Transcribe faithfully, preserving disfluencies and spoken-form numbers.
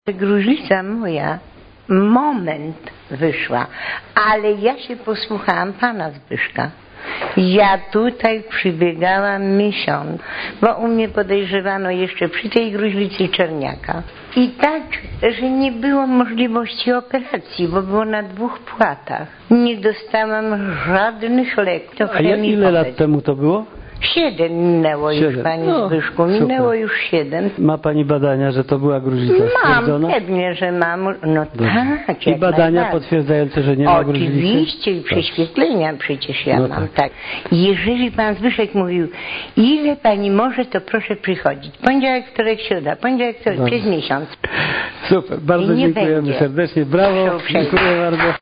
Gruźlica moja moment wyszła, ale ja się posłuchałam pana Zbyszka. Ja tutaj przybiegałam miesiąc, bo u mnie podejrzewano jeszcze przy tej gruźlicy czerniaka. I tak, że nie było możliwości operacji, bo było na dwóch płatach. Nie dostałam żadnych leków. To A jak ile lat temu to było? Siedem minęło Siedem. już, Panie No, Zbyszku, minęło super. już siedem. Ma Pani badania, że to była gruźlica Mam, stwierdzona? pewnie, że mam. No tak, I jak badania najbardziej. potwierdzające, że nie ma gruźlicy? Oczywiście i prześwietlenia przecież ja No mam, tak. tak. Jeżeli Pan Zbyszek mówił, ile Pani może, to proszę przychodzić. Poniedziałek, wtorek, środa, poniedziałek, wtorek, Dobrze. przez miesiąc. Super, bardzo I nie dziękujemy będzie. serdecznie. Brawo, Proszę uprzejmie. dziękuję bardzo.